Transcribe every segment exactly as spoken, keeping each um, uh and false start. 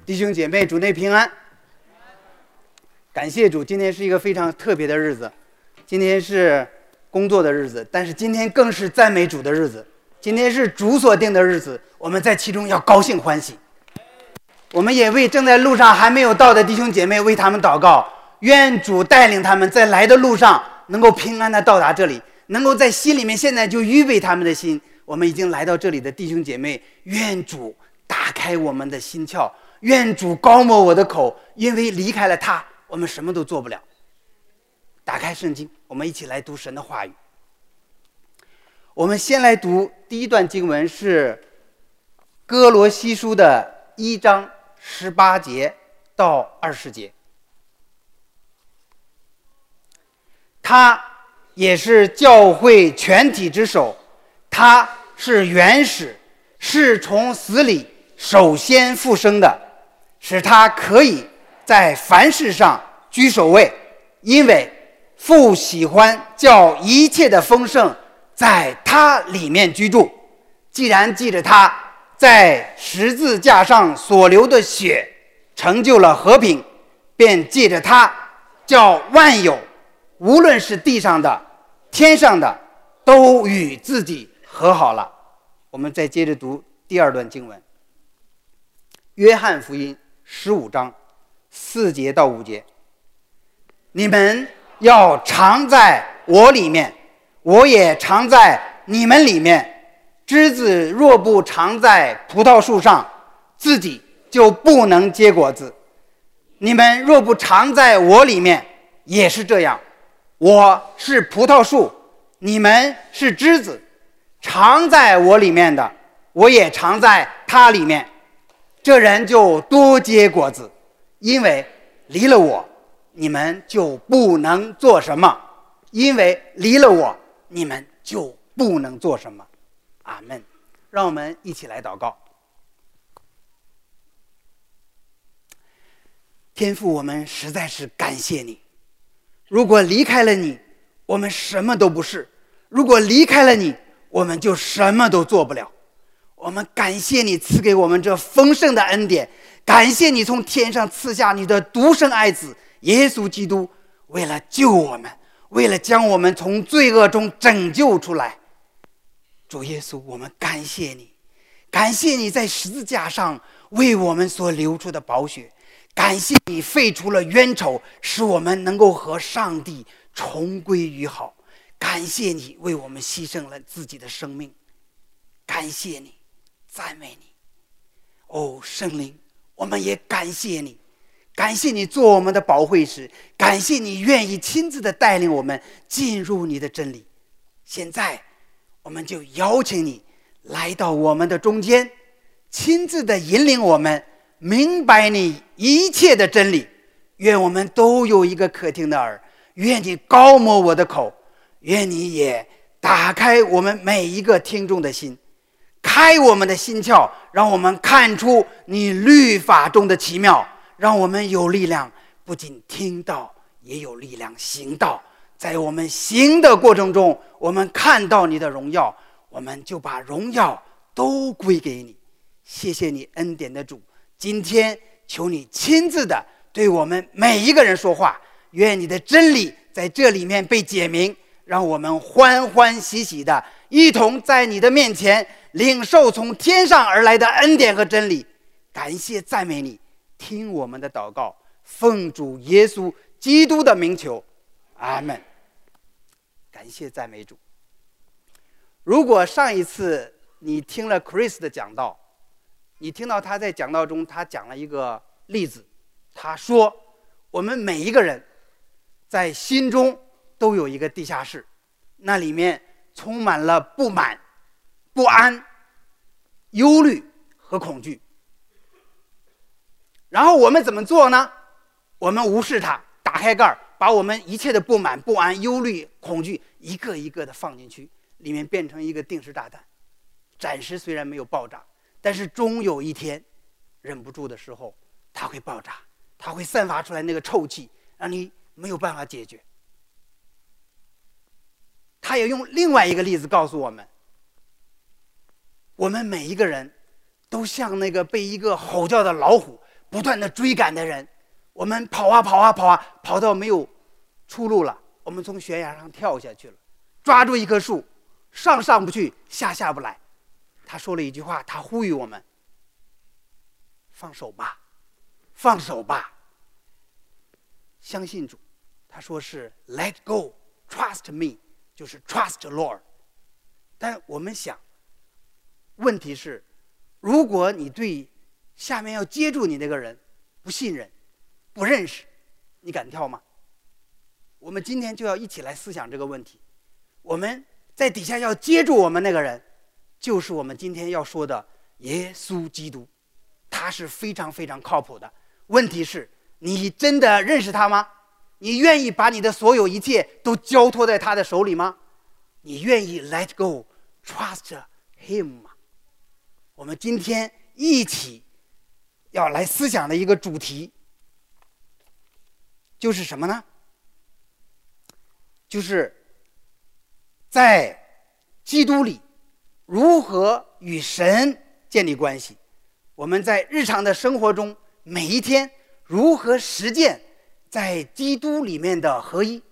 弟兄姐妹，主内平安。感谢主，今天是一个非常特别的日子，今天是工作的日子，但是今天更是赞美主的日子，今天是主所定的日子，我们在其中要高兴欢喜。我们也为正在路上还没有到的弟兄姐妹为他们祷告，愿主带领他们在来的路上能够平安的到达这里，能够在心里面现在就预备他们的心。我们已经来到这里的弟兄姐妹，愿主打开我们的心窍，愿主高抹我的口，因为离开了他我们什么都做不了。打开圣经，我们一起来读神的话语。我们先来读第一段经文，是哥罗西书的一章十八节到二十节。他也是教会全体之首，他是原始，是从死里首先复生的，使他可以在凡事上居首位，因为父喜欢叫一切的丰盛在他里面居住。既然记着他在十字架上所流的血成就了和平，便借着他叫万有，无论是地上的天上的，都与自己和好了。我们再接着读第二段经文，约翰福音十五章四节到五节。你们要常在我里面，我也常在你们里面。枝子若不常在葡萄树上，自己就不能结果子。你们若不常在我里面，也是这样。我是葡萄树，你们是枝子，常在我里面的，我也常在他里面。这人就多结果子，因为离了我，你们就不能做什么。因为离了我，你们就不能做什么。阿们。让我们一起来祷告。天父，我们实在是感谢你。如果离开了你，我们什么都不是；如果离开了你，我们就什么都做不了。我们感谢你赐给我们这丰盛的恩典，感谢你从天上赐下你的独生爱子耶稣基督，为了救我们，为了将我们从罪恶中拯救出来。主耶稣，我们感谢你，感谢你在十字架上为我们所流出的宝血，感谢你废除了冤仇，使我们能够和上帝重归于好。感谢你为我们牺牲了自己的生命，感谢你，赞美你。哦，圣灵，我们也感谢你，感谢你做我们的保惠师，感谢你愿意亲自的带领我们进入你的真理。现在我们就邀请你来到我们的中间，亲自的引领我们明白你一切的真理。愿我们都有一个可听的耳，愿你高抹我的口，愿你也打开我们每一个听众的心，开我们的心窍，让我们看出你律法中的奇妙，让我们有力量，不仅听到，也有力量行道。在我们行的过程中，我们看到你的荣耀，我们就把荣耀都归给你。谢谢你恩典的主，今天求你亲自的对我们每一个人说话，愿你的真理在这里面被解明，让我们欢欢喜喜的一同在你的面前领受从天上而来的恩典和真理。感谢赞美你，听我们的祷告，奉主耶稣基督的名求，阿们。感谢赞美主。如果上一次你听了 Chris 的讲道，你听到他在讲道中他讲了一个例子，他说我们每一个人在心中都有一个地下室，那里面充满了不满、不安、忧虑和恐惧。然后我们怎么做呢？我们无视它，打开盖儿，把我们一切的不满、不安、忧虑、恐惧一个一个的放进去，里面变成一个定时炸弹。暂时虽然没有爆炸，但是终有一天忍不住的时候它会爆炸，它会散发出来那个臭气，让你没有办法解决。他也用另外一个例子告诉我们，我们每一个人都像那个被一个吼叫的老虎不断的追赶的人。我们跑啊跑啊跑啊，跑到没有出路了，我们从悬崖上跳下去了，抓住一棵树，上上不去，下下不来。他说了一句话，他呼吁我们：放手吧，放手吧，相信主。他说是 Let go, trust me， 就是 trust Lord。但我们想，问题是，如果你对下面要接住你那个人不信任、不认识，你敢跳吗？我们今天就要一起来思想这个问题。我们在底下要接住我们那个人，就是我们今天要说的耶稣基督，他是非常非常靠谱的。问题是，你真的认识他吗？你愿意把你的所有一切都交托在他的手里吗？你愿意 let go, trust him 吗？我们今天一起要来思想的一个主题就是什么呢？就是在基督里如何与神建立关系。我们在日常的生活中每一天如何实践在基督里面的合一。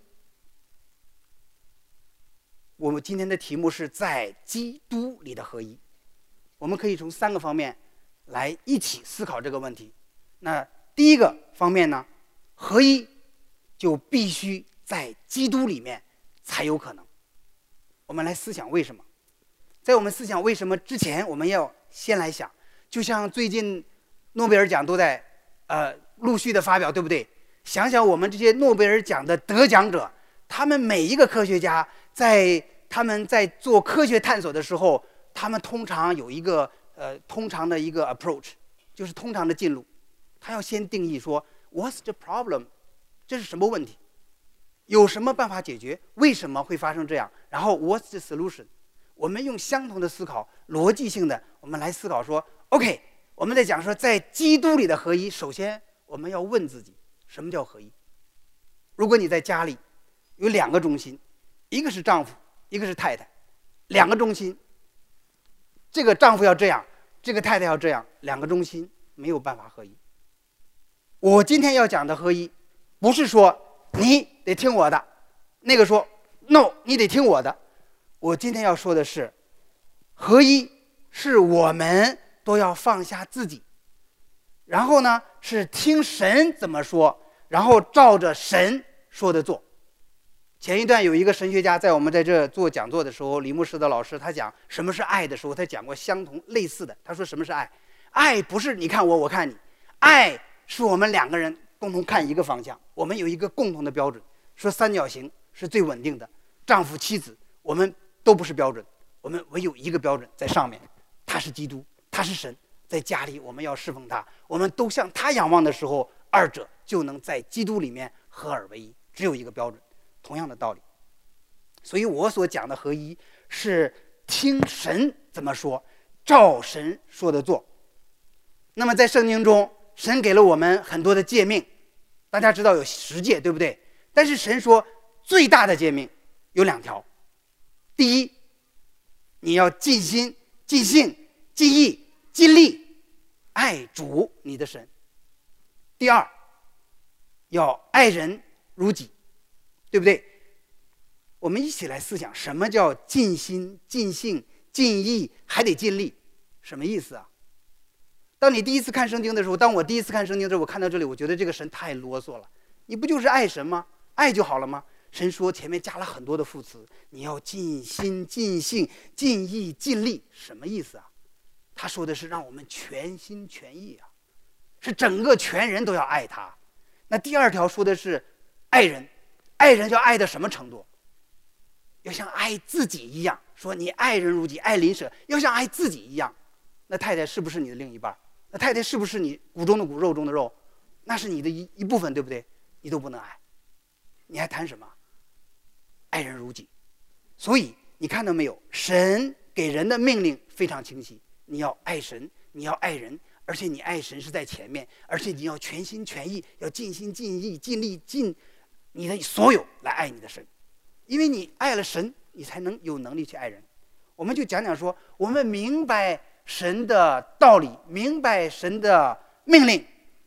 我们今天的题目是在基督里的合一。我们可以从三个方面来一起思考这个问题。那第一个方面呢，合一就必须在基督里面才有可能。我们来思想为什么。在我们思想为什么之前，我们要先来想，就像最近诺贝尔奖都在呃陆续的发表，对不对？想想我们这些诺贝尔奖的得奖者，他们每一个科学家在他们在做科学探索的时候，他们通常有一个呃通常的一个 approach， 就是通常的进路。他要先定义说 What's the problem？ 这是什么问题？有什么办法解决？为什么会发生这样？然后 What's the solution？ 我们用相同的思考，逻辑性的，我们来思考说 OK， 我们在讲说在基督里的合一，首先我们要问自己，什么叫合一？如果你在家里有两个中心，一个是丈夫，一个是太太，两个中心，这个丈夫要这样，这个太太要这样，两个中心没有办法合一。我今天要讲的合一，不是说你得听我的，那个说 no， 你得听我的。我今天要说的是，合一是我们都要放下自己，然后呢是听神怎么说，然后照着神说的做。前一段有一个神学家在我们在这做讲座的时候，李牧师的老师他讲什么是爱的时候，他讲过相同类似的。他说什么是爱？爱不是你看我我看你，爱是我们两个人共同看一个方向，我们有一个共同的标准。说三角形是最稳定的，丈夫妻子我们都不是标准，我们唯有一个标准在上面，他是基督，他是神。在家里我们要侍奉他，我们都向他仰望的时候，二者就能在基督里面合而为一，只有一个标准。同样的道理，所以我所讲的合一是听神怎么说，照神说的做。那么在圣经中，神给了我们很多的诫命，大家知道有十诫，对不对？但是神说最大的诫命有两条。第一，你要尽心尽性尽意尽力爱主你的神。第二，要爱人如己，对不对？我们一起来思想，什么叫尽心尽性尽意还得尽力？什么意思啊？当你第一次看圣经的时候，当我第一次看圣经的时候，我看到这里，我觉得这个神太啰嗦了。你不就是爱神吗？爱就好了吗？神说前面加了很多的副词，你要尽心尽性尽意尽力，什么意思啊？他说的是让我们全心全意啊，是整个全人都要爱他。那第二条说的是爱人，爱人要爱到什么程度？要像爱自己一样，说你爱人如己，爱邻舍要像爱自己一样。那太太是不是你的另一半？那太太是不是你骨中的骨肉中的肉？那是你的一一部分，对不对？你都不能爱，你还谈什么爱人如己？所以你看到没有，神给人的命令非常清晰，你要爱神，你要爱人，而且你爱神是在前面，而且你要全心全意，要尽心尽意尽力尽你的所有来爱你的神。因为你爱了神，你才能有能力去爱人。我们就讲讲说，我们明白神的道理，明白神的命令，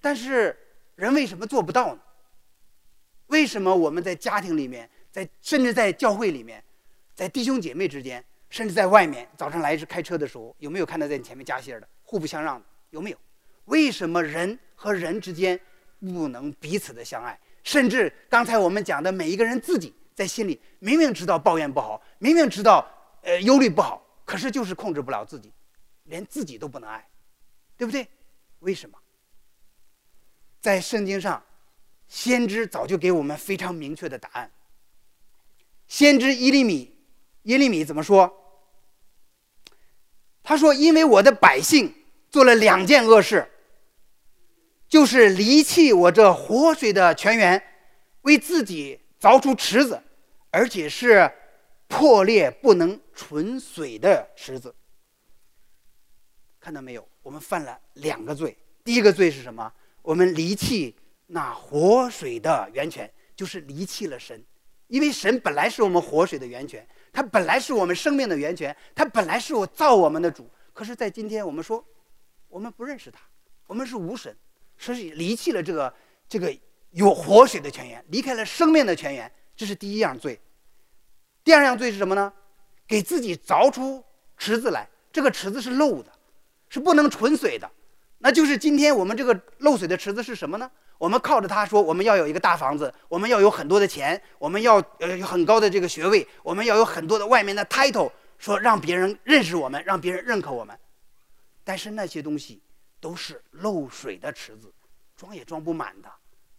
但是人为什么做不到呢？为什么我们在家庭里面，在甚至在教会里面，在弟兄姐妹之间，甚至在外面，早上来是开车的时候，有没有看到在你前面加歇的，互不相让的？有没有？为什么人和人之间不能彼此的相爱？甚至刚才我们讲的每一个人自己在心里明明知道抱怨不好，明明知道呃忧虑不好，可是就是控制不了自己，连自己都不能爱，对不对？为什么？在圣经上，先知早就给我们非常明确的答案。先知耶利米，耶利米怎么说？他说：“因为我的百姓做了两件恶事，就是离弃我这活水的泉源，为自己凿出池子，而且是破裂不能存水的池子。”看到没有？我们犯了两个罪。第一个罪是什么？我们离弃那活水的源泉，就是离弃了神。因为神本来是我们活水的源泉，他本来是我们生命的源泉，他本来是我造我们的主。可是在今天我们说我们不认识他，我们是无神，所以离弃了这个这个有活水的泉源，离开了生命的泉源，这是第一样罪。第二样罪是什么呢？给自己凿出池子来，这个池子是漏的，是不能存水的。那就是今天我们这个漏水的池子是什么呢？我们靠着它说我们要有一个大房子，我们要有很多的钱，我们要呃有很高的这个学位，我们要有很多的外面的 title， 说让别人认识我们，让别人认可我们。但是那些东西都是漏水的池子，装也装不满的。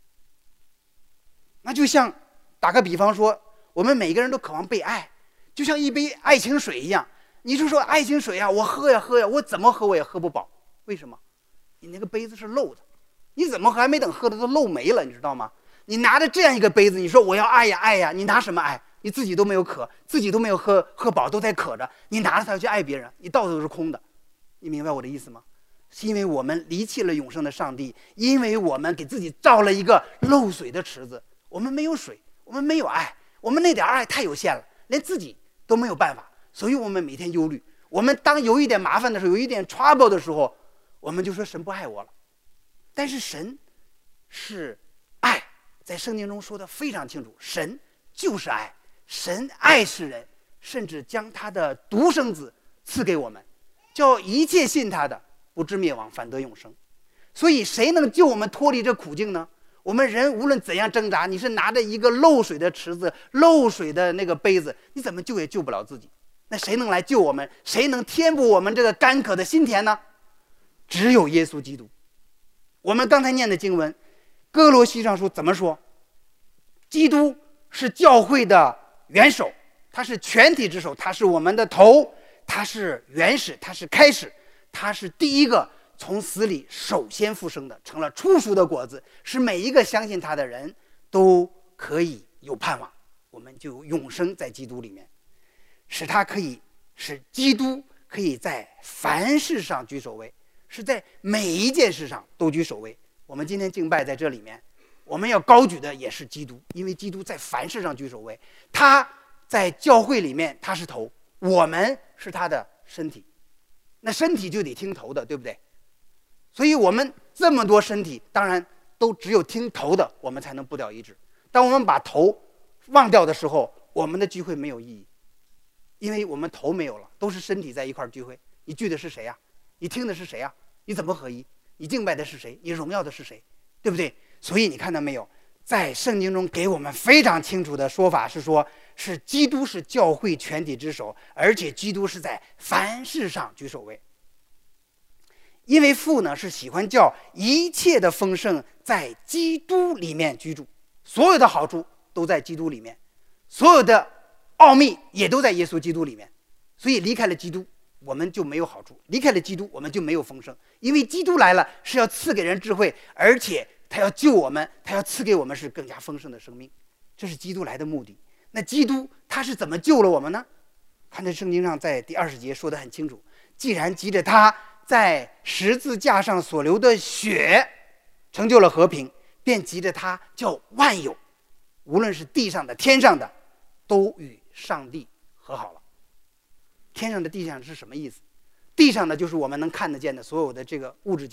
那就像打个比方说，我们每个人都渴望被爱，就像一杯爱情水一样。你就说爱情水啊，我喝呀喝呀，我怎么喝我也喝不饱。为什么？你那个杯子是漏的，你怎么喝还没等喝的都漏没了，你知道吗？你拿着这样一个杯子，你说我要爱呀爱呀，你拿什么爱？你自己都没有渴，自己都没有喝喝饱，都在渴着，你拿着它去爱别人，你到处都是空的。你明白我的意思吗？是因为我们离弃了永生的上帝，因为我们给自己造了一个漏水的池子，我们没有水，我们没有爱，我们那点爱太有限了，连自己都没有办法，所以我们每天忧虑。我们当有一点麻烦的时候，有一点 trouble 的时候，我们就说神不爱我了。但是神是爱，在圣经中说的非常清楚，神就是爱，神爱世人，甚至将他的独生子赐给我们，叫一切信他的不至灭亡，反得永生。所以谁能救我们脱离这苦境呢？我们人无论怎样挣扎，你是拿着一个漏水的池子，漏水的那个杯子，你怎么救也救不了自己。那谁能来救我们？谁能填补我们这个干渴的心田呢？只有耶稣基督。我们刚才念的经文，哥罗西上书怎么说？基督是教会的元首，他是全体之首，他是我们的头，他是原始，他是开始，他是第一个从死里首先复生的，成了初熟的果子，使每一个相信他的人都可以有盼望，我们就有永生在基督里面，使他可以使基督可以在凡事上居首位，是在每一件事上都居首位。我们今天敬拜在这里面，我们要高举的也是基督，因为基督在凡事上居首位，他在教会里面他是头，我们是他的身体，那身体就得听头的，对不对？所以我们这么多身体，当然都只有听头的我们才能步调一致。当我们把头忘掉的时候，我们的聚会没有意义，因为我们头没有了，都是身体在一块聚会，你聚的是谁呀？你听的是谁呀？你怎么合一？你敬拜的是谁？你荣耀的是谁？对不对？所以你看到没有，在圣经中给我们非常清楚的说法是说，是基督是教会全体之首，而且基督是在凡事上居首位。因为父呢是喜欢叫一切的丰盛在基督里面居住，所有的好处都在基督里面，所有的奥秘也都在耶稣基督里面。所以离开了基督我们就没有好处，离开了基督我们就没有丰盛。因为基督来了是要赐给人智慧，而且他要救我们，他要赐给我们是更加丰盛的生命，这是基督来的目的。那基督他是怎么救了我们呢？看这圣经上在第二十节说得很清楚，既然藉着他在十字架上所流的血成就了和平，便藉着他叫万有，无论是地上的天上的，都与上帝和好了。天上的地上是什么意思？地上的就是我们能看得见的所有的这个物质界，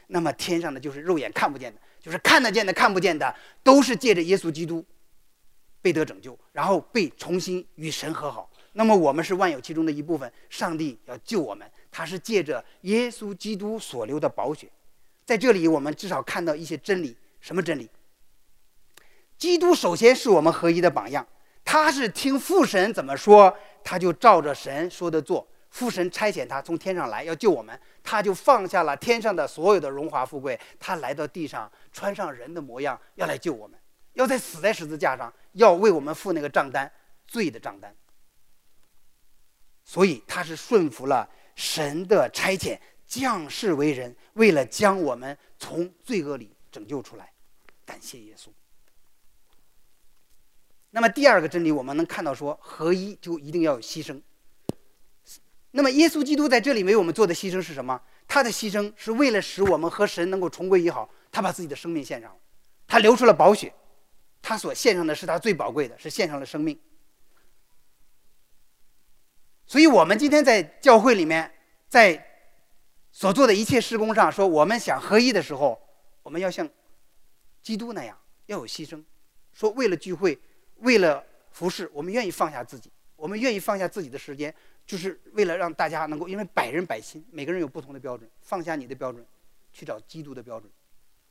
那么天上的就是肉眼看不见的，就是看得见的看不见的，都是借着耶稣基督被得拯救，然后被重新与神和好。那么我们是万有其中的一部分，上帝要救我们，他是借着耶稣基督所流的宝血。在这里我们至少看到一些真理。什么真理？基督首先是我们合一的榜样，他是听父神怎么说，他就照着神说的做。父神差遣他从天上来要救我们，他就放下了天上的所有的荣华富贵，他来到地上，穿上人的模样，要来救我们，要在死在十字架上，要为我们付那个账单，罪的账单。所以他是顺服了神的差遣，降世为人，为了将我们从罪恶里拯救出来。感谢耶稣。那么第二个真理，我们能看到说，合一就一定要有牺牲。那么耶稣基督在这里为我们做的牺牲是什么？他的牺牲是为了使我们和神能够重归于好，他把自己的生命献上了，他流出了宝血，他所献上的是他最宝贵的，是献上了生命。所以我们今天在教会里面，在所做的一切事工上，说我们想合一的时候，我们要像基督那样要有牺牲，说为了聚会，为了服侍，我们愿意放下自己，我们愿意放下自己的时间，就是为了让大家能够，因为百人百心，每个人有不同的标准，放下你的标准，去找基督的标准。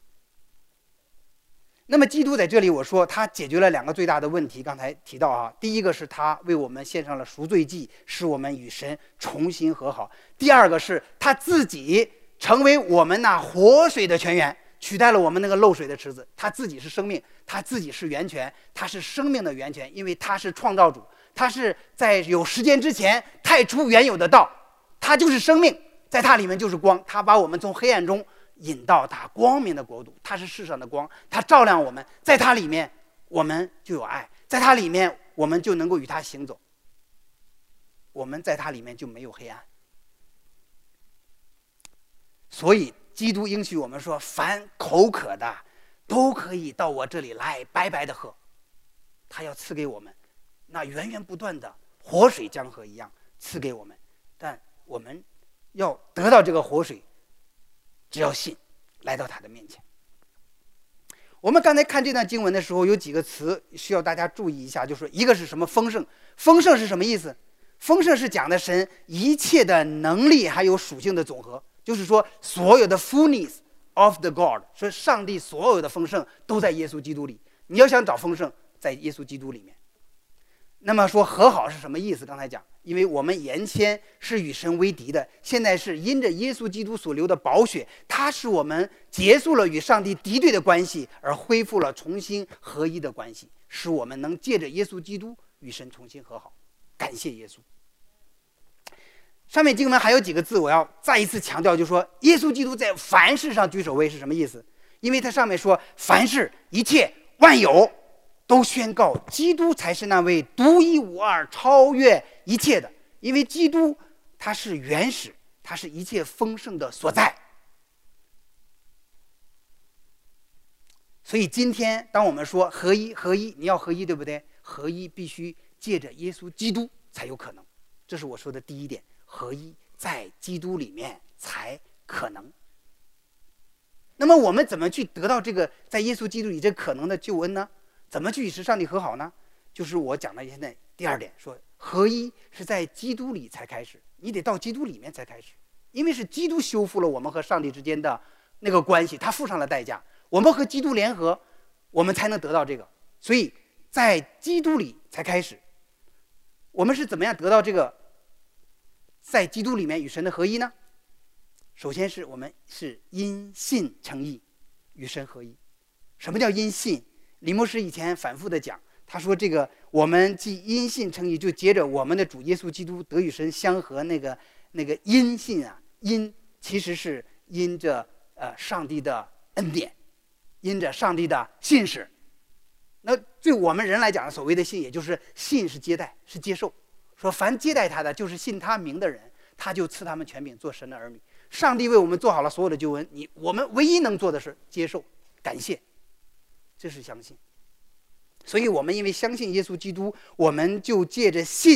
那么基督在这里我说他解决了两个最大的问题，刚才提到啊，第一个是他为我们献上了赎罪祭，使我们与神重新和好；第二个是他自己成为我们那活水的泉源，取代了我们那个漏水的池子。他自己是生命，他自己是源泉，他是生命的源泉，因为他是创造主，他是在有时间之前太初原有的道，他就是生命，在他里面就是光，他把我们从黑暗中引到他光明的国度，他是世上的光，他照亮我们，在他里面我们就有爱，在他里面我们就能够与他行走，我们在他里面就没有黑暗。所以基督应许我们说，凡口渴的都可以到我这里来白白的喝，他要赐给我们那源源不断的活水江河一样赐给我们，但我们要得到这个活水，只要信，来到他的面前。我们刚才看这段经文的时候，有几个词需要大家注意一下，就是一个是什么？丰盛。丰盛是什么意思？丰盛是讲的神一切的能力还有属性的总和，就是说所有的 fullness of the God， 说上帝所有的丰盛都在耶稣基督里。你要想找丰盛，在耶稣基督里面。那么说和好是什么意思？刚才讲，因为我们原先是与神为敌的，现在是因着耶稣基督所流的宝血，他使我们结束了与上帝敌对的关系，而恢复了重新合一的关系，使我们能借着耶稣基督与神重新和好。感谢耶稣。上面经文还有几个字我要再一次强调，就是说耶稣基督在凡事上居首位是什么意思？因为他上面说凡事一切万有都宣告基督才是那位独一无二超越一切的，因为基督他是原始，他是一切丰盛的所在。所以今天当我们说合一合一，你要合一对不对？合一必须借着耶稣基督才有可能，这是我说的第一点，合一在基督里面才可能。那么我们怎么去得到这个在耶稣基督里这可能的救恩呢？怎么去与上帝和好呢？就是我讲的现在第二点，说合一是在基督里才开始，你得到基督里面才开始，因为是基督修复了我们和上帝之间的那个关系，他付上了代价，我们和基督联合，我们才能得到这个，所以在基督里才开始。我们是怎么样得到这个在基督里面与神的合一呢？首先是我们是因信称义，与神合一。什么叫因信？李牧师以前反复的讲，他说这个我们既因信称义，就接着我们的主耶稣基督得与神相合，那个那个因信啊，因其实是因着呃上帝的恩典，因着上帝的信使。那对我们人来讲，所谓的信，也就是信是接待，是接受。说凡接待他的，就是信他名的人，他就赐他们权柄做神的儿女。上帝为我们做好了所有的救恩，你我们唯一能做的是接受、感谢，这是相信。所以我们因为相信耶稣基督，我们就借着信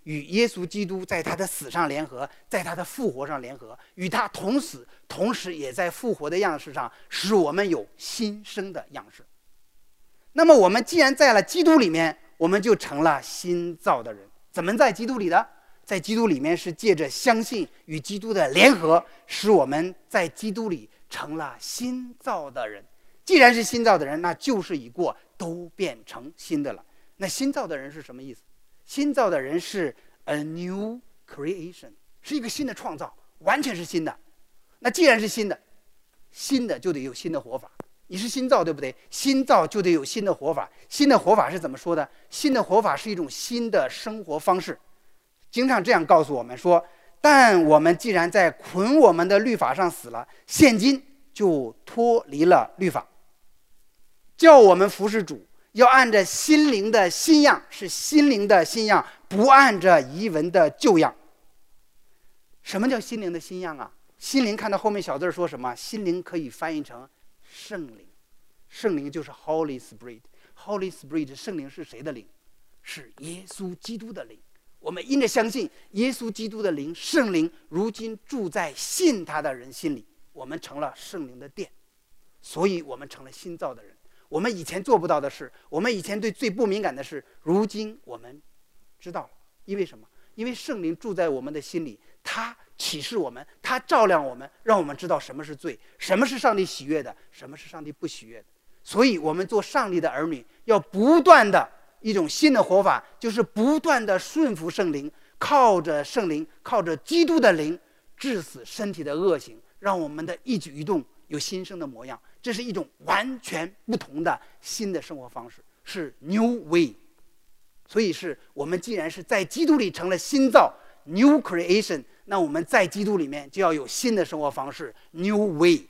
与耶稣基督在他的死上联合，在他的复活上联合，与他同死，同时也在复活的样式上使我们有新生的样式。那么我们既然在了基督里面，我们就成了新造的人。怎么在基督里的？在基督里面是借着相信与基督的联合，使我们在基督里成了新造的人。既然是新造的人，那旧事已过，都变成新的了。那新造的人是什么意思？新造的人是 a new creation， 是一个新的创造，完全是新的。那既然是新的，新的就得有新的活法。你是新造，对不对？新造就得有新的活法。新的活法是怎么说的？新的活法是一种新的生活方式。经常这样告诉我们说，但我们既然在捆我们的律法上死了，现今就脱离了律法，叫我们服侍主，要按着心灵的新样，是心灵的新样，不按着遗文的旧样。什么叫心灵的新样啊？心灵看到后面小字说什么？心灵可以翻译成圣灵。圣灵就是 Holy Spirit。Holy Spirit 圣灵是谁的灵？是耶稣基督的灵。我们因着相信耶稣基督的灵，圣灵如今住在信他的人心里，我们成了圣灵的殿，所以我们成了新造的人。我们以前做不到的事，我们以前对罪不敏感的事，如今我们知道了。因为什么？因为圣灵住在我们的心里，他启示我们，他照亮我们，让我们知道什么是罪，什么是上帝喜悦的，什么是上帝不喜悦的。所以我们做上帝的儿女，要不断的一种新的活法，就是不断的顺服圣灵，靠着圣灵，靠着基督的灵，治死身体的恶行，让我们的一举一动有新生的模样。这是一种完全不同的新的生活方式，是 new way。 所以是我们既然是在基督里成了新造 new creation， 那我们在基督里面就要有新的生活方式 new way。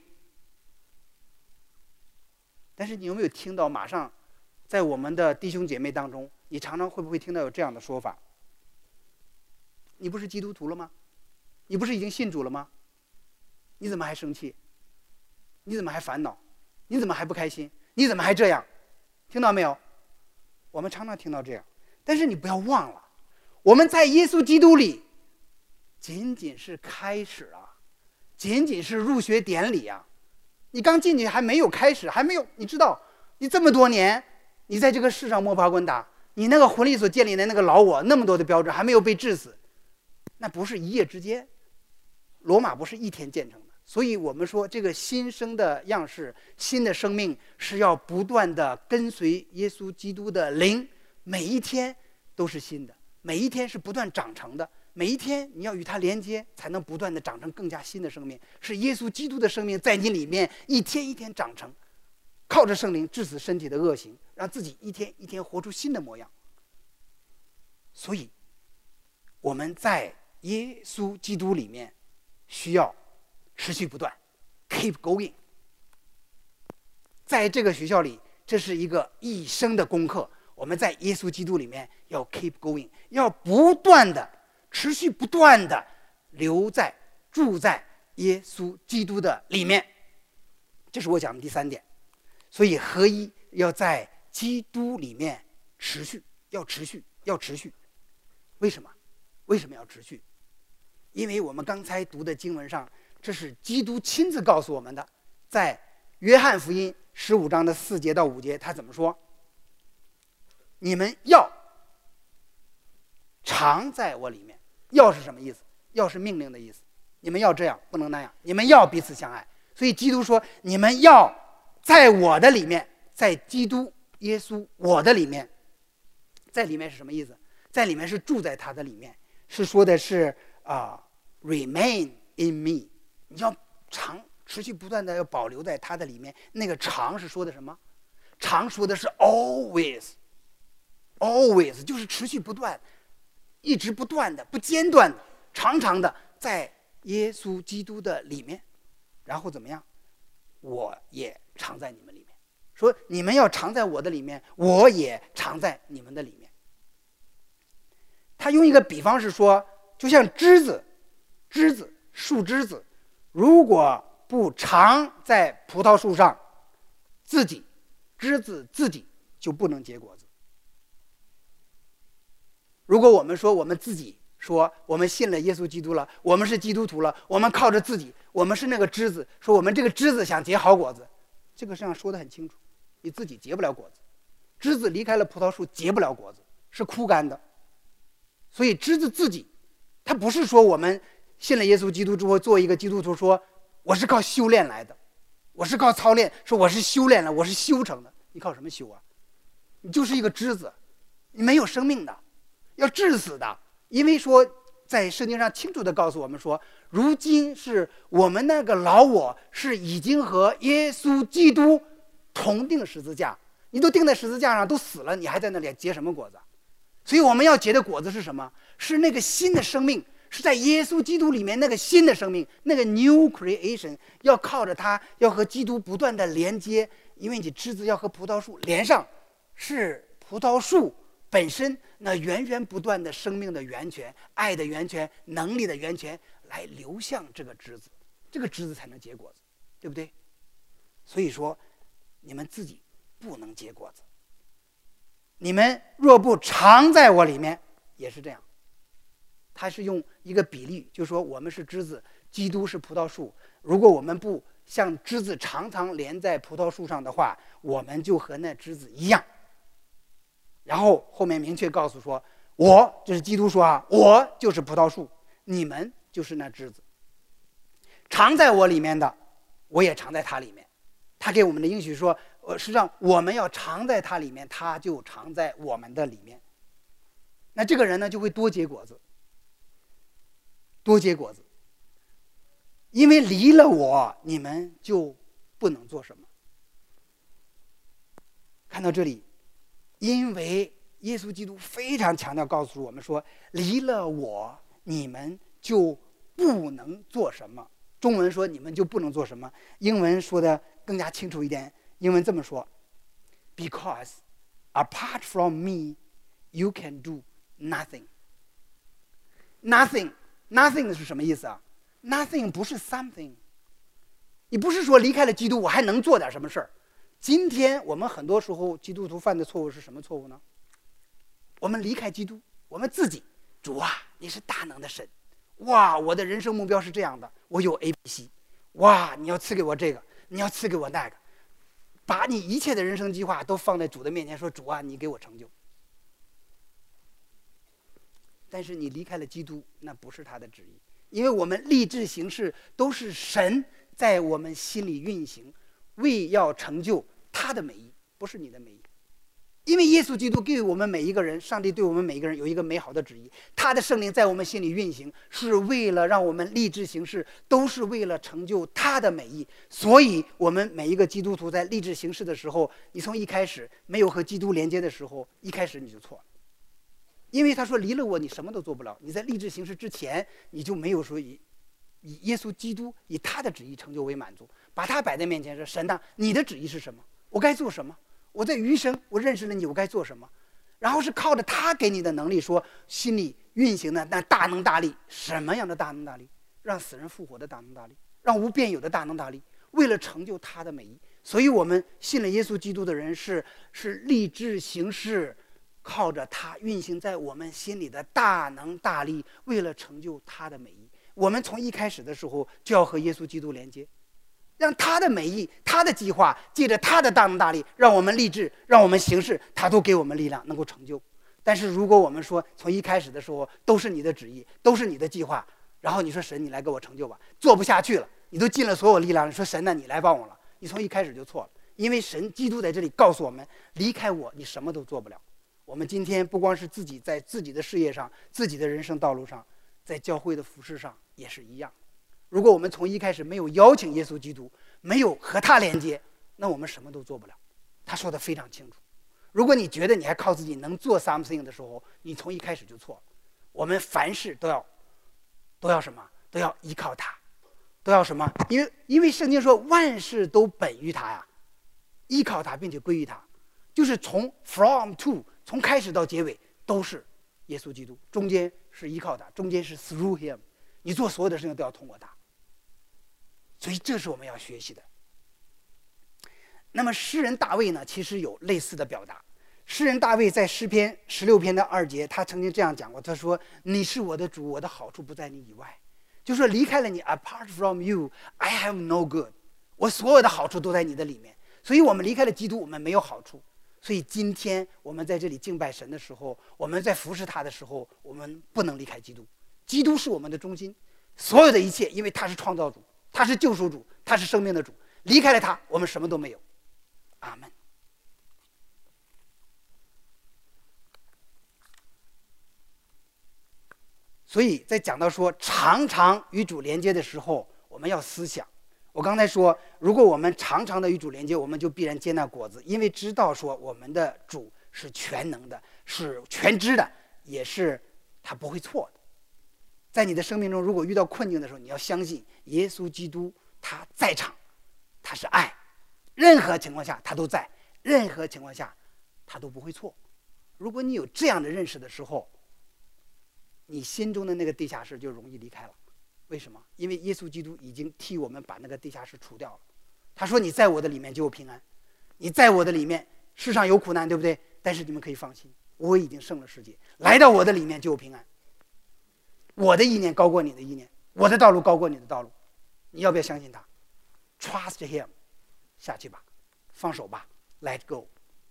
但是你有没有听到，马上在我们的弟兄姐妹当中，你常常会不会听到有这样的说法？你不是基督徒了吗？你不是已经信主了吗？你怎么还生气？你怎么还烦恼？你怎么还不开心？你怎么还这样？听到没有？我们常常听到这样。但是你不要忘了，我们在耶稣基督里仅仅是开始啊，仅仅是入学典礼啊。你刚进去还没有开始，还没有，你知道，你这么多年你在这个世上摸爬滚打，你那个魂力所建立的那个老我那么多的标准还没有被治死，那不是一夜之间，罗马不是一天建成的。所以我们说这个新生的样式，新的生命是要不断的跟随耶稣基督的灵，每一天都是新的，每一天是不断长成的，每一天你要与它连接，才能不断的长成更加新的生命。是耶稣基督的生命在你里面一天一天长成，靠着圣灵治死身体的恶行，让自己一天一天活出新的模样。所以我们在耶稣基督里面需要持续不断 keep going。 在这个学校里，这是一个一生的功课。我们在耶稣基督里面要 keep going， 要不断的持续不断的留在住在耶稣基督的里面。这是我讲的第三点。所以合一要在基督里面持续，要持续要持续。为什么？为什么要持续？因为我们刚才读的经文上，这是基督亲自告诉我们的。在约翰福音十五章的四节到五节，他怎么说？你们要常在我里面。要是什么意思？要是命令的意思。你们要这样，不能那样。你们要彼此相爱。所以基督说，你们要在我的里面，在基督耶稣我的里面。在里面是什么意思？在里面是住在他的里面，是说的是啊、uh, ，remain in me。你要常持续不断的要保留在他的里面。那个常是说的什么？常说的是 always。always 就是持续不断，一直不断的，不间断的，长长的在耶稣基督的里面。然后怎么样？我也常在你们里面。说你们要常在我的里面，我也常在你们的里面。他用一个比方是说，就像枝子，枝子树枝子，如果不常在葡萄树上，自己枝子自己就不能结果子。 如果我们说我们自己说我们信了耶稣基督了，我们是基督徒了，我们靠着自己，我们是那个枝子，说我们这个枝子想结好果子，这个实际上说得很清楚，你自己结不了果子，枝子离开了葡萄树结不了果子，是枯干的。所以枝子自己，它不是说我们信了耶稣基督之后做一个基督徒说我是靠修炼来的，我是靠操练，说我是修炼了，我是修成的。你靠什么修啊？你就是一个枝子，你没有生命的，要致死的。因为说在圣经上清楚地告诉我们说，如今是我们那个老我是已经和耶稣基督同定十字架，你都钉在十字架上都死了，你还在那里结什么果子？所以我们要结的果子是什么？是那个新的生命，是在耶稣基督里面那个新的生命，那个 new creation， 要靠着它，要和基督不断的连接，因为你枝子要和葡萄树连上，是葡萄树本身那源源不断的生命的源泉、爱的源泉、能力的源泉来流向这个枝子，这个枝子才能结果子，对不对？所以说你们自己不能结果子，你们若不常在我里面，也是这样。他是用一个比例，就是说我们是枝子，基督是葡萄树，如果我们不像枝子常常连在葡萄树上的话，我们就和那枝子一样。然后后面明确告诉说，我就是基督说啊，我就是葡萄树，你们就是那枝子，常在我里面的，我也常在他里面。他给我们的应许说，呃，实际上我们要常在他里面，他就常在我们的里面。那这个人呢，就会多结果子，多结果子。因为离了我，你们就不能做什么。看到这里，因为耶稣基督非常强调告诉我们说，离了我，你们就不能做什么。中文说你们就不能做什么，英文说的更加清楚一点，英文这么说 ：Because apart from me, you can do nothing. Nothing, nothing 是什么意思啊？ Nothing 不是 something， 你不是说离开了基督我还能做点什么事儿。今天我们很多时候基督徒犯的错误是什么错误呢？我们离开基督，我们自己，主啊，你是大能的神，哇，我的人生目标是这样的，我有 A B C， 哇，你要赐给我这个，你要赐给我那个，把你一切的人生计划都放在主的面前，说主啊，你给我成就。但是你离开了基督，那不是他的旨意，因为我们立志行事都是神在我们心里运行，为要成就他的美意，不是你的美意。因为耶稣基督给我们每一个人，上帝对我们每一个人有一个美好的旨意，他的圣灵在我们心里运行，是为了让我们立志行事，都是为了成就他的美意。所以我们每一个基督徒在立志行事的时候，你从一开始没有和基督连接的时候，一开始你就错了。因为他说离了我你什么都做不了，你在立志行事之前，你就没有说以以耶稣基督以他的旨意成就为满足，把他摆在面前说，神呐，你的旨意是什么？我该做什么？我在余生我认识了你，我该做什么？然后是靠着他给你的能力说心里运行的那大能大力。什么样的大能大力？让死人复活的大能大力，让无变有的大能大力，为了成就他的美意。所以我们信了耶稣基督的人是是立志行事，靠着他运行在我们心里的大能大力，为了成就他的美意。我们从一开始的时候就要和耶稣基督连接，让他的美意，他的计划，借着他的大能大力，让我们立志，让我们行事，他都给我们力量能够成就。但是如果我们说从一开始的时候都是你的旨意，都是你的计划，然后你说神你来给我成就吧，做不下去了，你都尽了所有力量，你说神呢你来帮我了，你从一开始就错了。因为神基督在这里告诉我们，离开我你什么都做不了。我们今天不光是自己在自己的事业上，自己的人生道路上，在教会的服事上也是一样。如果我们从一开始没有邀请耶稣基督，没有和他连接，那我们什么都做不了。他说的非常清楚。如果你觉得你还靠自己能做 something 的时候，你从一开始就错了。我们凡事都要都要什么？都要依靠他，都要什么？因为因为圣经说万事都本于他呀，依靠他并且归于他，就是从 from to 从开始到结尾都是耶稣基督，中间是依靠他，中间是 through him， 你做所有的事情都要通过他。所以这是我们要学习的。那么诗人大卫呢，其实有类似的表达。 诗人大卫在诗篇十六篇的二节，他曾经这样讲过，他说：“你是我的主，我的好处不在你以外。”就说离开了你 ，apart from you, I have no good。我所有的好处都在你的里面，所以我们离开了基督，我们没有好处。所以今天我们在这里敬拜神的时候，我们在服侍他的时候，我们不能离开基督。基督是我们的中心，所有的一切，因为他是创造主，他是救赎主，他是生命的主。离开了他，我们什么都没有。阿门。所以在讲到说常常与主连接的时候，我们要思想。我刚才说，如果我们常常的与主连接，我们就必然接纳果子，因为知道说我们的主是全能的，是全知的，也是他不会错的。在你的生命中，如果遇到困境的时候，你要相信耶稣基督他在场，他是爱，任何情况下他都在，任何情况下他都不会错。如果你有这样的认识的时候，你心中的那个地下室就容易离开了。为什么？因为耶稣基督已经替我们把那个地下室除掉了。他说：“你在我的里面就有平安，你在我的里面，世上有苦难，对不对？但是你们可以放心，我已经胜了世界，来到我的里面就有平安。我的意念高过你的意念，我的道路高过你的道路。你要不要相信他 ？Trust him， 下去吧，放手吧 ，Let go。”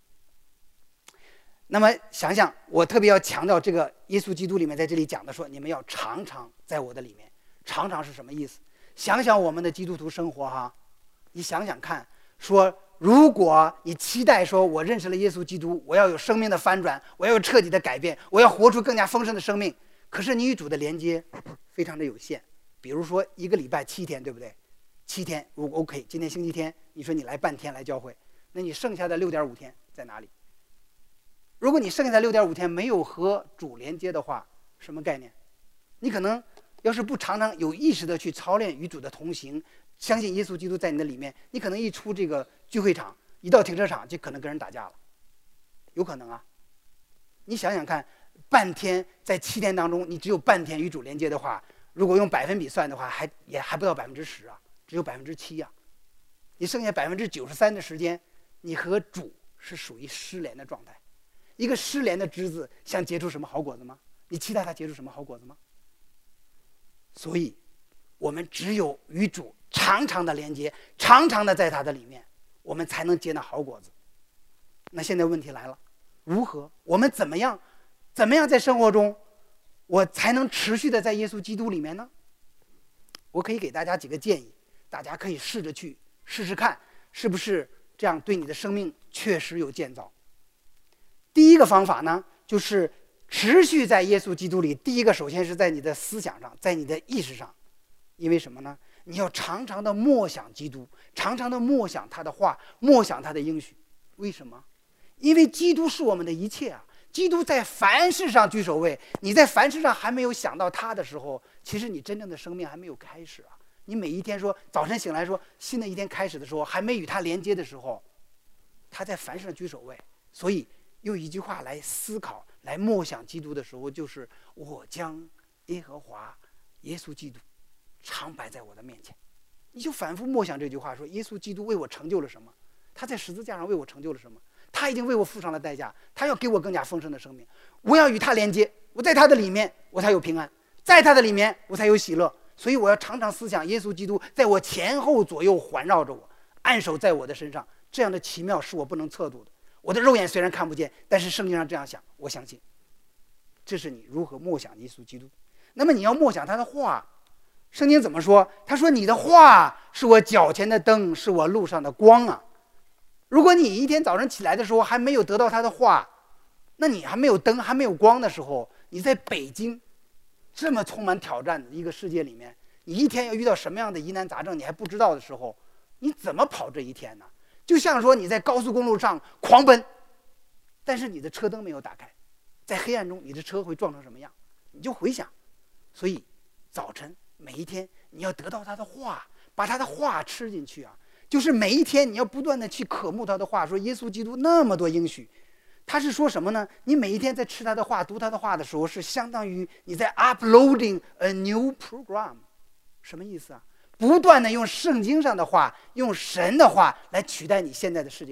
那么想想，我特别要强调这个耶稣基督里面在这里讲的说，你们要常常在我的里面。常常是什么意思？想想我们的基督徒生活哈，你想想看，说如果你期待说我认识了耶稣基督，我要有生命的翻转，我要有彻底的改变，我要活出更加丰盛的生命，可是你与主的连接非常的有限。比如说一个礼拜七天，对不对？七天如果 OK， 今天星期天，你说你来半天来教会，那你剩下的六点五天在哪里？如果你剩下的六点五天没有和主连接的话，什么概念？你可能要是不常常有意识的去操练与主的同行，相信耶稣基督在你的里面，你可能一出这个聚会场，一到停车场就可能跟人打架了，有可能啊。你想想看，半天在七天当中，你只有半天与主连接的话，如果用百分比算的话，还也还不到百分之十啊，只有百分之七啊。你剩下百分之九十三的时间，你和主是属于失联的状态。一个失联的枝子想结出什么好果子吗？你期待它结出什么好果子吗？所以我们只有与主常常的连接，常常的在他的里面，我们才能结那好果子。那现在问题来了，如何我们怎么样怎么样在生活中我才能持续的在耶稣基督里面呢？我可以给大家几个建议，大家可以试着去试试看，是不是这样对你的生命确实有建造。第一个方法呢，就是持续在耶稣基督里。第一个，首先是在你的思想上，在你的意识上。因为什么呢？你要常常的默想基督，常常的默想他的话，默想他的应许。为什么？因为基督是我们的一切啊！基督在凡事上居首位。你在凡事上还没有想到他的时候，其实你真正的生命还没有开始啊！你每一天说早晨醒来说新的一天开始的时候，还没与他连接的时候，他在凡事上居首位。所以用一句话来思考、来默想基督的时候，就是我将耶和华、耶稣基督常摆在我的面前。你就反复默想这句话，说耶稣基督为我成就了什么？他在十字架上为我成就了什么？他已经为我付上了代价，他要给我更加丰盛的生命。我要与他连接，我在他的里面，我才有平安；在他的里面，我才有喜乐。所以我要常常思想耶稣基督在我前后左右环绕着我，按手在我的身上。这样的奇妙是我不能测度的。我的肉眼虽然看不见，但是圣经上这样想，我相信。这是你如何默想耶稣基督。那么你要默想他的话。圣经怎么说？他说你的话是我脚前的灯，是我路上的光啊。如果你一天早上起来的时候还没有得到他的话，那你还没有灯还没有光的时候，你在北京这么充满挑战的一个世界里面，你一天要遇到什么样的疑难杂症你还不知道的时候，你怎么跑这一天呢？就像说你在高速公路上狂奔，但是你的车灯没有打开，在黑暗中你的车会撞成什么样？你就回想。所以早晨每一天你要得到他的话，把他的话吃进去啊！就是每一天你要不断的去渴慕他的话。说耶稣基督那么多应许，他是说什么呢？你每一天在吃他的话、读他的话的时候，是相当于你在 uploading a new program。 什么意思啊？不断的用圣经上的话，用神的话来取代你现在的世界观。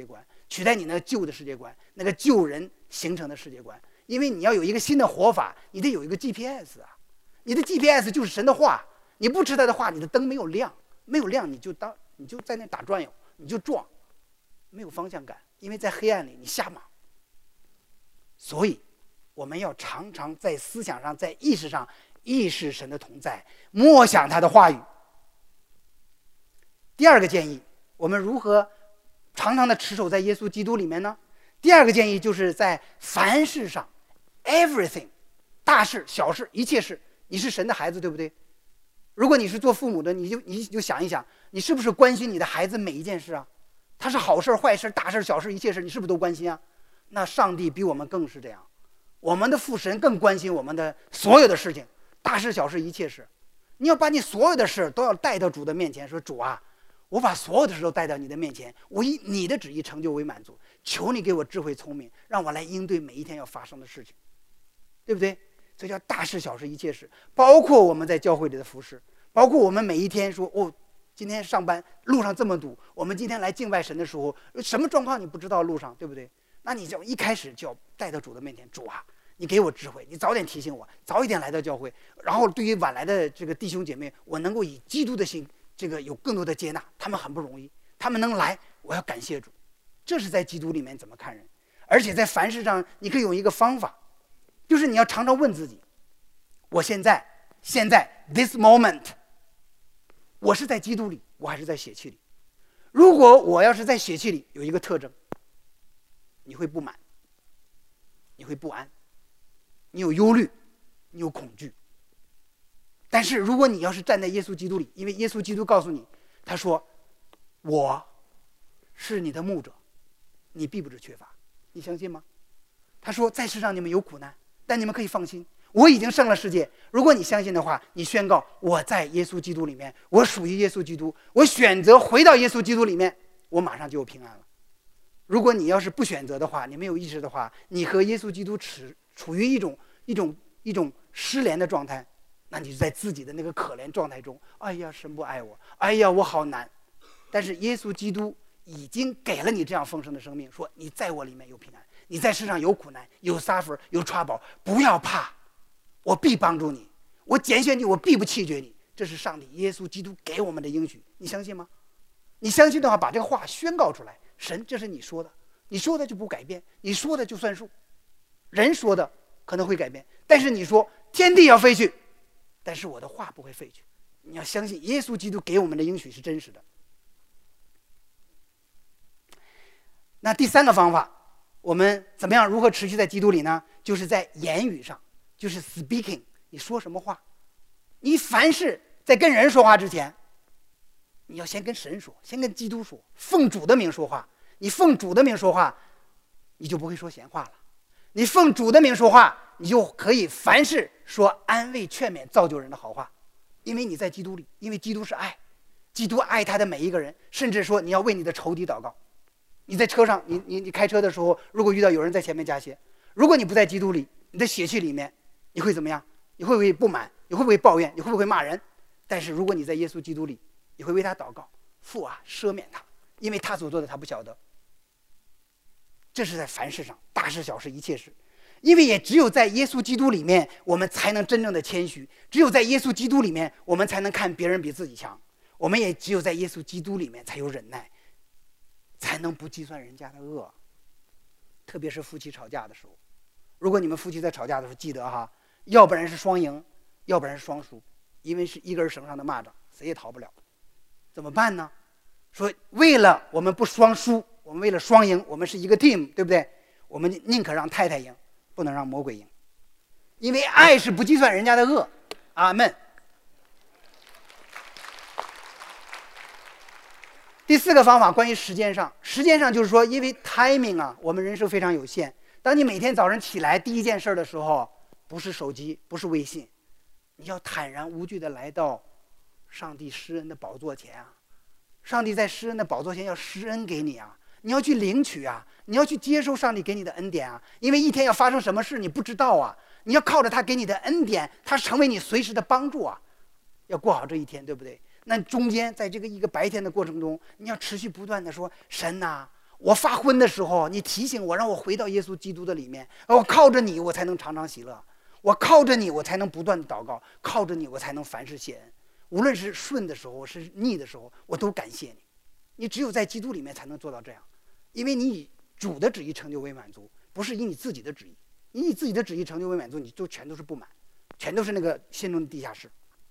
取代你那个旧的世界观，那个旧人形成的世界观。因为你要有一个新的活法，你得有一个 G P S 啊，你的 G P S 就是神的话，你不知道的话，你的灯没有亮，没有亮你就当你就在那打转悠，你就撞，没有方向感，因为在黑暗里你瞎忙。所以我们要常常在思想上，在意识上意识神的同在，默想他的话语。第二个建议，我们如何常常的持守在耶稣基督里面呢？第二个建议就是在凡事上 everything 大事小事一切事，你是神的孩子，对不对？如果你是做父母的，你就你就想一想，你是不是关心你的孩子每一件事啊？他是好事坏事大事小事一切事，你是不是都关心啊？那上帝比我们更是这样，我们的父神更关心我们的所有的事情，大事小事一切事。你要把你所有的事都要带到主的面前，说主啊，我把所有的事都带到你的面前，我以你的旨意成就为满足，求你给我智慧聪明，让我来应对每一天要发生的事情，对不对？这叫大事小事一切事，包括我们在教会里的服事，包括我们每一天说哦，今天上班路上这么堵，我们今天来敬拜神的时候，什么状况你不知道，路上对不对？那你就一开始就要带到主的面前，主啊，你给我智慧，你早点提醒我，早一点来到教会，然后对于晚来的这个弟兄姐妹，我能够以基督的心，这个有更多的接纳，他们很不容易，他们能来，我要感谢主。这是在基督里面怎么看人。而且在凡事上你可以用一个方法，就是你要常常问自己，我现在现在 this moment 我是在基督里，我还是在血气里？如果我要是在血气里，有一个特征，你会不满，你会不安，你有忧虑，你有恐惧。但是如果你要是站在耶稣基督里，因为耶稣基督告诉你，他说我是你的牧者，你必不致缺乏，你相信吗？他说在世上你们有苦难，但你们可以放心，我已经胜了世界。如果你相信的话，你宣告我在耶稣基督里面，我属于耶稣基督，我选择回到耶稣基督里面，我马上就有平安了。如果你要是不选择的话，你没有意识的话，你和耶稣基督处处于一种一种一种失联的状态，那你就在自己的那个可怜状态中，哎呀，神不爱我，哎呀，我好难。但是耶稣基督已经给了你这样丰盛的生命，说你在我里面有平安，你在世上有苦难，有 suffer， 有 trouble， 不要怕，我必帮助你，我拣选你，我必不弃绝你。这是上帝耶稣基督给我们的应许，你相信吗？你相信的话，把这个话宣告出来。神，这是你说的，你说的就不改变，你说的就算数。人说的可能会改变，但是你说天地要废去，但是我的话不会废去。你要相信耶稣基督给我们的应许是真实的。那第三个方法，我们怎么样如何持续在基督里呢？就是在言语上，就是 speaking， 你说什么话，你凡事在跟人说话之前，你要先跟神说，先跟基督说，奉主的名说话。你奉主的名说话，你就不会说闲话了。你奉主的名说话，你就可以凡事说安慰劝勉造就人的好话，因为你在基督里，因为基督是爱，基督爱他的每一个人。甚至说你要为你的仇敌祷告。你在车上，你你你开车的时候，如果遇到有人在前面加歇，如果你不在基督里，你的血气里面，你会怎么样？你会不会不满？你会不会抱怨？你会不会骂人？但是如果你在耶稣基督里，你会为他祷告，父啊，赦免他，因为他所做的他不晓得。这是在凡事上，大事小事一切事。因为也只有在耶稣基督里面，我们才能真正的谦虚；只有在耶稣基督里面，我们才能看别人比自己强；我们也只有在耶稣基督里面才有忍耐，才能不计算人家的恶。特别是夫妻吵架的时候，如果你们夫妻在吵架的时候，记得哈，要不然是双赢，要不然是双输，因为是一根绳上的蚂蚱，谁也逃不了。怎么办呢？说为了我们不双输，我们为了双赢，我们是一个 team， 对不对？我们宁可让太太赢，不能让魔鬼赢，因为爱是不计算人家的恶。阿们。第四个方法，关于时间上，时间上就是说，因为 timing 啊，我们人生非常有限。当你每天早上起来第一件事的时候，不是手机，不是微信，你要坦然无惧的来到上帝施恩的宝座前啊！上帝在施恩的宝座前要施恩给你啊！你要去领取啊！你要去接受上帝给你的恩典啊！因为一天要发生什么事你不知道啊！你要靠着他给你的恩典，他成为你随时的帮助啊！要过好这一天，对不对？那中间在这个一个白天的过程中，你要持续不断的说：神啊， 我发昏的时候，你提醒我，让我回到耶稣基督的里面。我靠着你，我才能常常喜乐；我靠着你，我才能不断的祷告；靠着你，我才能凡事谢恩。无论是顺的时候，是逆的时候，我都感谢你。你只有在基督里面才能做到这样，因为你以主的旨意成就为满足，不是以你自己的旨意。你以自己的旨意成就为满足，你就全都是不满，全都是那个心中的地下室。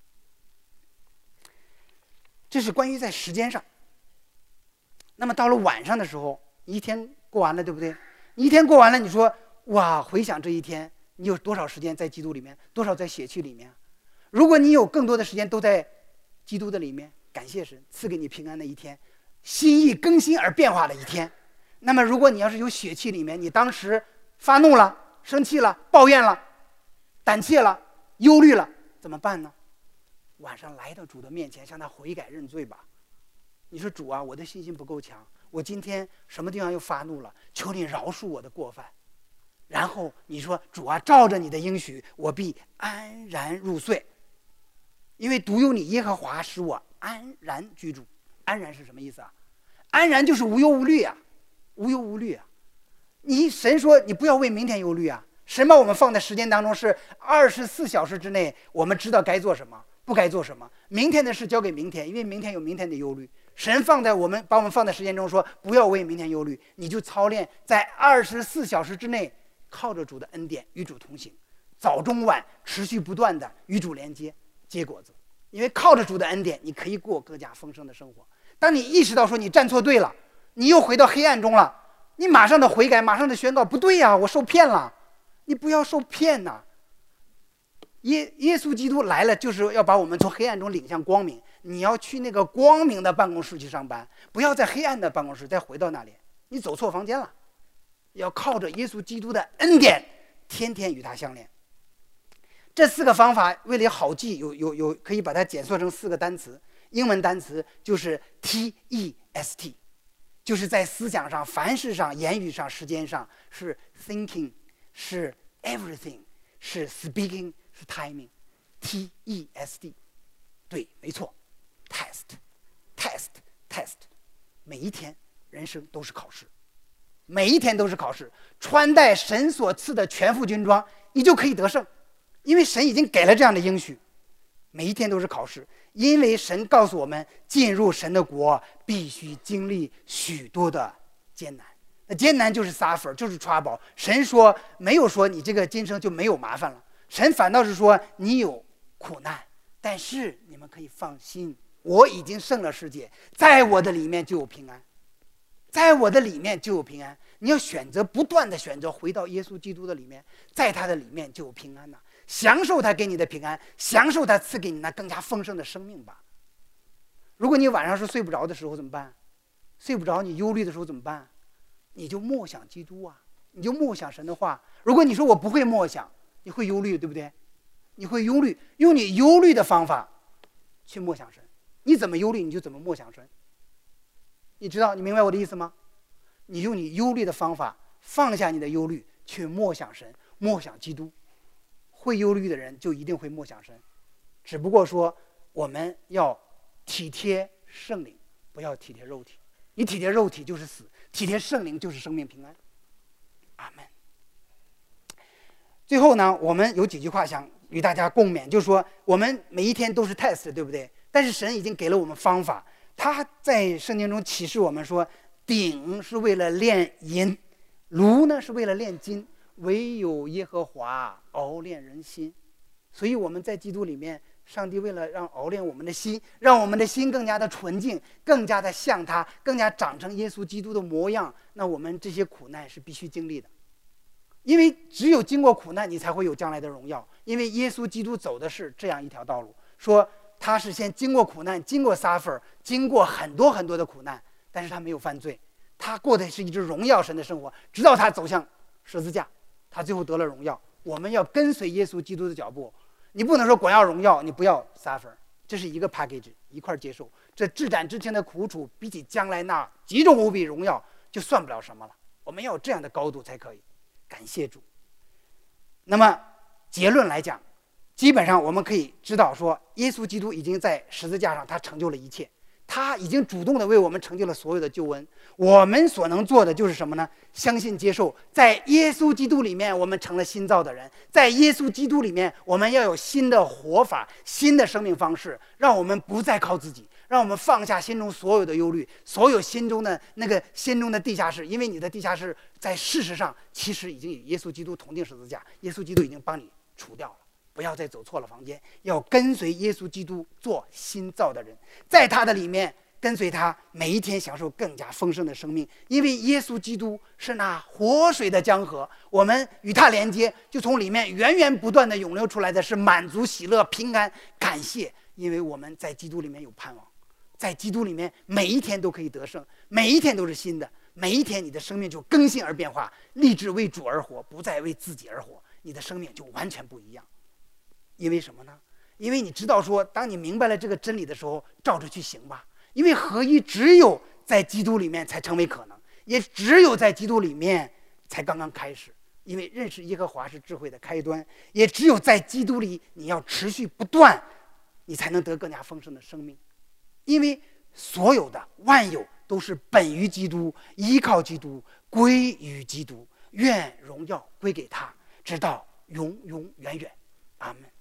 这是关于在时间上。那么到了晚上的时候，一天过完了，对不对？一天过完了，你说哇，回想这一天，你有多少时间在基督里面，多少在血气里面？如果你有更多的时间都在基督的里面，感谢神赐给你平安的一天，心意更新而变化的一天。那么如果你要是有血气里面，你当时发怒了、生气了、抱怨了、胆怯了、忧虑了，怎么办呢？晚上来到主的面前，向他悔改认罪吧。你说主啊，我的信心不够强，我今天什么地方又发怒了，求你饶恕我的过犯。然后你说主啊，照着你的应许，我必安然入睡，因为独有你耶和华使我安然居住。安然是什么意思啊？安然就是无忧无虑啊，无忧无虑啊。你神说你不要为明天忧虑啊，神把我们放在时间当中是二十四小时之内，我们知道该做什么，不该做什么。明天的事交给明天，因为明天有明天的忧虑。神放在我们，把我们放在时间中说不要为明天忧虑，你就操练在二十四小时之内，靠着主的恩典与主同行，早中晚持续不断的与主连接，结果子。因为靠着主的恩典，你可以过更加丰盛的生活。当你意识到说你站错队了，你又回到黑暗中了，你马上的悔改，马上的宣告，不对呀、啊，我受骗了。你不要受骗呐、啊！耶耶稣基督来了，就是要把我们从黑暗中领向光明。你要去那个光明的办公室去上班，不要在黑暗的办公室再回到那里。你走错房间了，要靠着耶稣基督的恩典，天天与他相连。这四个方法为了好记，有有有可以把它简缩成四个单词，英文单词就是 T E S T， 就是在思想上、凡事上、言语上、时间上是 thinking， 是 everything， 是 speaking， 是 timing。T E S T， 对，没错。Test, test, test， 每一天人生都是考试，每一天都是考试。穿戴神所赐的全副军装，你就可以得胜，因为神已经给了这样的应许。每一天都是考试，因为神告诉我们，进入神的国必须经历许多的艰难。那艰难就是 suffer， 就是 trouble。神说没有说你这个今生就没有麻烦了，神反倒是说你有苦难，但是你们可以放心。我已经胜了世界，在我的里面就有平安，在我的里面就有平安。你要选择不断的选择回到耶稣基督的里面，在他的里面就有平安呐、啊，享受他给你的平安，享受他赐给你那更加丰盛的生命吧。如果你晚上是睡不着的时候怎么办？睡不着你忧虑的时候怎么办？你就默想基督啊，你就默想神的话。如果你说我不会默想，你会忧虑，对不对？你会忧虑，用你忧虑的方法去默想神。你怎么忧虑，你就怎么默想神。你知道，你明白我的意思吗？你用你忧虑的方法，放下你的忧虑，去默想神，默想基督。会忧虑的人就一定会默想神，只不过说我们要体贴圣灵，不要体贴肉体。你体贴肉体就是死，体贴圣灵就是生命平安。阿们。最后呢，我们有几句话想与大家共勉，就是说我们每一天都是 test， 对不对？但是神已经给了我们方法，他在圣经中启示我们说，鼎是为了炼银，炉呢是为了炼金，唯有耶和华熬炼人心。所以我们在基督里面，上帝为了让熬炼我们的心，让我们的心更加的纯净，更加的像他，更加长成耶稣基督的模样，那我们这些苦难是必须经历的。因为只有经过苦难，你才会有将来的荣耀。因为耶稣基督走的是这样一条道路，说他是先经过苦难，经过 suffer， 经过很多很多的苦难，但是他没有犯罪，他过的是一只荣耀神的生活，直到他走向十字架，他最后得了荣耀。我们要跟随耶稣基督的脚步，你不能说光要荣耀，你不要 suffer， 这是一个 package， 一块接受。这至暂至轻的苦楚，比起将来那极重无比荣耀，就算不了什么了。我们要有这样的高度才可以。感谢主。那么结论来讲，基本上我们可以知道说，耶稣基督已经在十字架上他成就了一切， 他已经主动的为我们成就了所有的救恩。我们所能做的就是什么呢？相信接受，在耶稣基督里面我们成了新造的人，在耶稣基督里面我们要有新的活法，新的生命方式，让我们不再靠自己，让我们放下心中所有的忧虑，所有心中的那个心中的地下室。因为你的地下室在事实上其实已经与耶稣基督同定十字架，耶稣基督已经帮你除掉了。不要再走错了房间，要跟随耶稣基督做新造的人，在他的里面跟随他，每一天享受更加丰盛的生命。因为耶稣基督是那活水的江河，我们与他连接，就从里面源源不断的涌流出来的是满足、喜乐、平安、感谢。因为我们在基督里面有盼望，在基督里面每一天都可以得胜，每一天都是新的，每一天你的生命就更新而变化，立志为主而活，不再为自己而活，你的生命就完全不一样。因为什么呢？因为你知道说，当你明白了这个真理的时候，照着去行吧。因为合一只有在基督里面才成为可能，也只有在基督里面才刚刚开始。因为认识耶和华是智慧的开端，也只有在基督里你要持续不断，你才能得更加丰盛的生命。因为所有的万有都是本于基督，依靠基督，归于基督，愿荣耀归给他，直到永永远远。阿们。